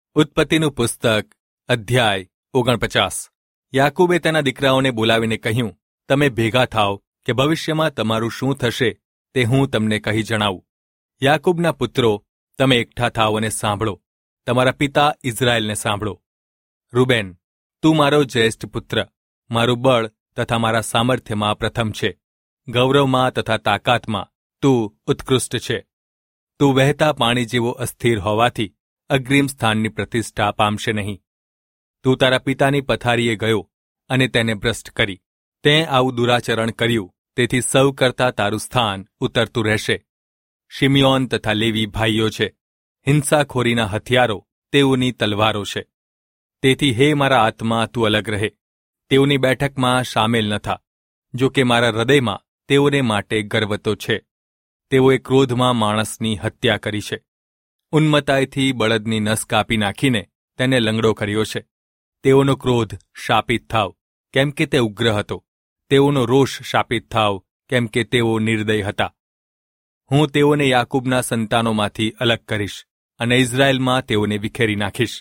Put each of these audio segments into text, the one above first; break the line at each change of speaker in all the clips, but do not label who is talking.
ઉત્પત્તિનું પુસ્તક અધ્યાય 49. યાકૂબે તેના દીકરાઓને બોલાવીને કહ્યું, તમે ભેગા થાઓ કે ભવિષ્યમાં તમારું શું થશે તે હું તમને કહી જણાવું. યાકૂબના પુત્રો, તમે એકઠા થાઓ અને સાંભળો, તમારા પિતા ઇઝરાયેલને સાંભળો. રૂબેન, તું મારો જ્યેષ્ઠ પુત્ર, મારું બળ તથા મારા સામર્થ્યમાં પ્રથમ છે. ગૌરવમાં તથા તાકાતમાં તું ઉત્કૃષ્ટ છે. તું વહેતા પાણી જેવો અસ્થિર હોવાથી અગ્રીમ સ્થાનની પ્રતિષ્ઠા પામશે નહીં. તું તારા પિતાની પથારીએ ગયો અને તેને ભ્રષ્ટ કરી. તેં આવું દુરાચરણ કર્યું, તેથી સૌ કરતાં તારું સ્થાન ઉતરતું રહેશે. શિમિયોન તથા લેવી ભાઈઓ છે. હિંસાખોરીના હથિયારો તેઓની તલવારો છે. તેથી હે મારા આત્મા, તું અલગ રહે. તેઓની બેઠકમાં સામેલ ન થા. જો કે મારા હૃદયમાં તેઓને માટે ગર્વ તો છે. તેઓએ ક્રોધમાં માણસની હત્યા કરી છે. ઉન્મત્તાઈથી બળદની નસ કાપી નાખીને તેને લંગડો કર્યો છે. તેઓનો ક્રોધ શાપિત થાવ, કેમ કે તે ઉગ્ર હતો. તેઓનો રોષ શાપિત થાવ, કેમ કે તેઓ નિર્દય હતા. હું તેઓને યાકૂબના સંતાનોમાંથી અલગ કરીશ અને ઇઝરાયેલમાં તેઓને વિખેરી નાખીશ.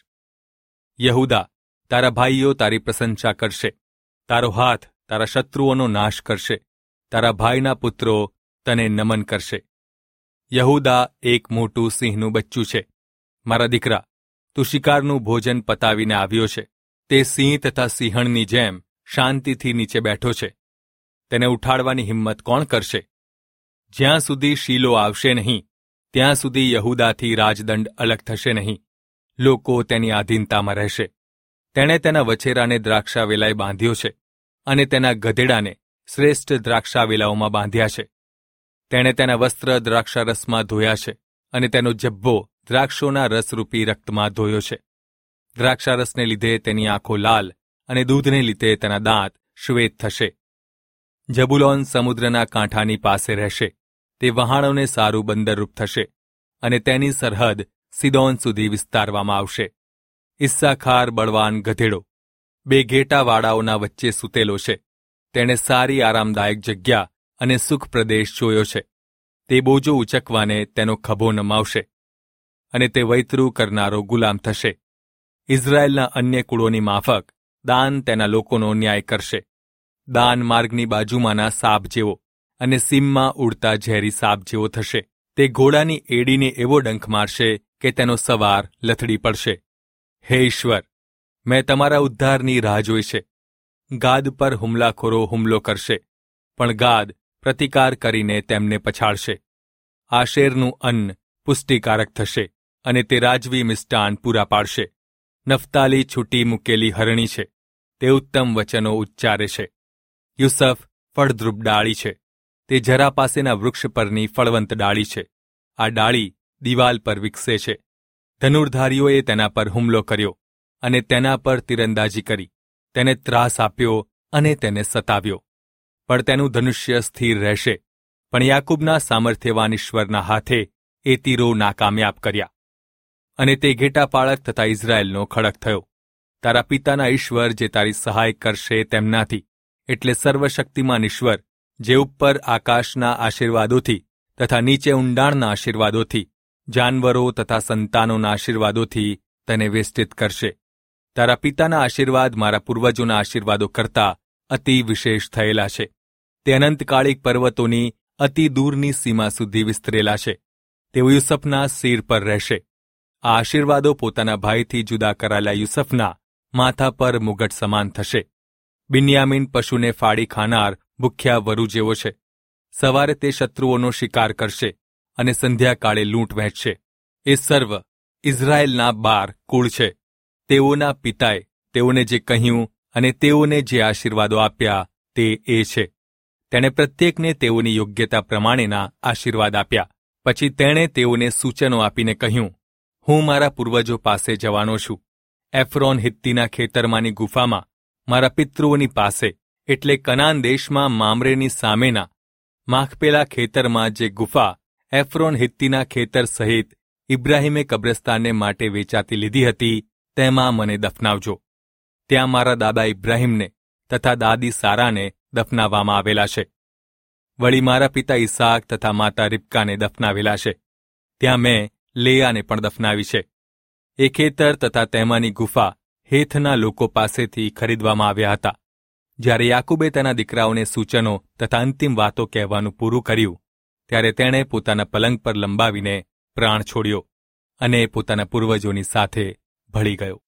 યહૂદા, તારા ભાઈઓ તારી પ્રશંસા કરશે. તારો હાથ તારા શત્રુઓનો નાશ કરશે. તારા ભાઈના પુત્રો તને નમન કરશે. યહૂદા એક મોટું સિંહનું બચ્ચું છે. મારા દીકરા, તું શિકારનું ભોજન પતાવીને આવ્યો છે. તે સિંહ તથા સિંહણની જેમ શાંતિથી નીચે બેઠો છે. તેને ઉઠાડવાની હિંમત કોણ કરશે? જ્યાં સુધી શીલો આવશે નહીં, ત્યાં સુધી યહૂદાથી રાજદંડ અલગ થશે નહીં. લોકો તેની આધીનતામાં રહેશે. તેણે તેના વછેરાને દ્રાક્ષાવેલાએ બાંધ્યો છે અને તેના ગધેડાને શ્રેષ્ઠ દ્રાક્ષાવેલાઓમાં બાંધ્યા છે. તેણે તેના વસ્ત્ર દ્રાક્ષારસમાં ધોયા છે અને તેનો જબ્બો દ્રાક્ષોના રસરૂપી રક્તમાં ધોયો છે. દ્રાક્ષારસને લીધે તેની આંખો લાલ અને દૂધને લીધે તેના દાંત શ્વેત થશે. જબુલોન સમુદ્રના કાંઠાની પાસે રહેશે. તે વહાણોને સારું બંદરરૂપ થશે અને તેની સરહદ સિદોન સુધી વિસ્તારવામાં આવશે. ઇસ્સાખાર બળવાન ગધેડો 2 ઘેટાવાળાઓના વચ્ચે સૂતેલો છે. તેણે સારી આરામદાયક જગ્યા અને સુખ પ્રદેશ જોયો છે. તે બોજો ઉચકવાને તેનો ખભો નમાવશે અને તે વૈતરું કરનારો ગુલામ થશે. ઇઝરાયેલના અન્ય કુળોની માફક દાન તેના લોકોનો ન્યાય કરશે. દાન માર્ગની બાજુમાંના સાપ જેવો અને સીમમાં ઉડતા ઝેરી સાપ જેવો થશે. તે ઘોડાની એડીને એવો ડંખ મારશે કે તેનો સવાર લથડી પડશે. હે ઈશ્વર, મેં તમારા ઉદ્ધારની રાહ જોઈ છે. ગાદ પર હુમલાખોરો હુમલો કરશે, પણ ગાદ પ્રતિકાર કરીને તેમને પછાડશે. આશેરનું અન્ન પુષ્ટિકારક થશે અને તે રાજવી મિષ્ટાન પૂરા પાડશે. નફતાલી છૂટી મૂકેલી હરણી છે. તે ઉત્તમ વચનો ઉચ્ચારે છે. યુસફ ફળદ્રુપ ડાળી છે. તે જરા પાસેના વૃક્ષ પરની ફળવંત ડાળી છે. આ ડાળી દિવાલ પર વિકસે છે. ધનુર્ધારીઓએ તેના પર હુમલો કર્યો અને તેના પર તીરંદાજી કરી. તેને ત્રાસ આપ્યો અને તેને સતાવ્યો. પણ તેનું ધનુષ્ય સ્થિર રહેશે. પણ યાકૂબના સામર્થ્યવાન ઈશ્વરના હાથે એ તીરો નાકામયાબ કર્યા. અને તે ઘેટાપાળક તથા ઇઝરાયેલનો ખડક થયો. તારા પિતાના ઈશ્વર જે તારી સહાય કરશે તેમનાથી, એટલે સર્વશક્તિમાન ઈશ્વર, જે ઉપર આકાશના આશીર્વાદોથી તથા નીચે ઊંડાણના આશીર્વાદોથી, જાનવરો તથા સંતાનોના આશીર્વાદોથી તને વેષ્ટિત કરશે. તારા પિતાના આશીર્વાદ મારા પૂર્વજોના આશીર્વાદો કરતાં અતિ વિશેષ થયેલા છે. તે અનંતકાળિક પર્વતોની અતિ દૂરની સીમા સુધી વિસ્તરેલા છે. તેઓ યુસફના શિર પર રહેશે. આ આશીર્વાદો પોતાના ભાઈથી જુદા કરાયેલા યુસફના માથા પર મુગટ સમાન થશે. બિન્યામીન પશુને ફાડી ખાનાર ભૂખ્યા વરુ જેવો છે. સવારે તે શત્રુઓનો શિકાર કરશે અને સંધ્યાકાળે લૂંટ વહેંચશે. એ સર્વ ઇઝરાયેલના 12 કુળ છે. તેઓના પિતાએ તેઓને જે કહ્યું અને તેઓને જે આશીર્વાદો આપ્યા તે એ છે. તેણે પ્રત્યેકને તેઓની યોગ્યતા પ્રમાણેના આશીર્વાદ આપ્યા. પછી તેણે તેઓને સૂચનો આપીને કહ્યું, હું મારા પૂર્વજો પાસે જવાનો છું. એફ્રોન હિત્તીના ખેતરમાંની ગુફામાં, મારા પિતૃઓની પાસે, એટલે કનાન દેશમાં મામરેની સામેના માખપેલા ખેતરમાં જે ગુફા એફ્રોન હિત્તીના ખેતર સહિત ઇબ્રાહીમે કબ્રસ્તાનને માટે વેચાતી લીધી હતી, તેમાં મને દફનાવજો. ત્યાં મારા દાદા ઇબ્રાહીમને તથા દાદી સારાને દફનાવવામાં આવેલા છે. વળી મારા પિતા ઈસાક તથા માતા રિબકાને દફનાવેલા છે. ત્યાં મેં લેયાને પણ દફનાવી છે. એ ખેતર તથા તેમાંની ગુફા હેથના લોકો પાસેથી ખરીદવામાં આવ્યા હતા. જ્યારે યાકૂબે તેના દીકરાઓને સૂચનો તથા અંતિમ વાતો કહેવાનું પૂરું કર્યું ત્યારે તેણે પોતાના પલંગ પર લંબાવીને પ્રાણ છોડ્યો અને પોતાના પૂર્વજોની સાથે ભળી ગયો.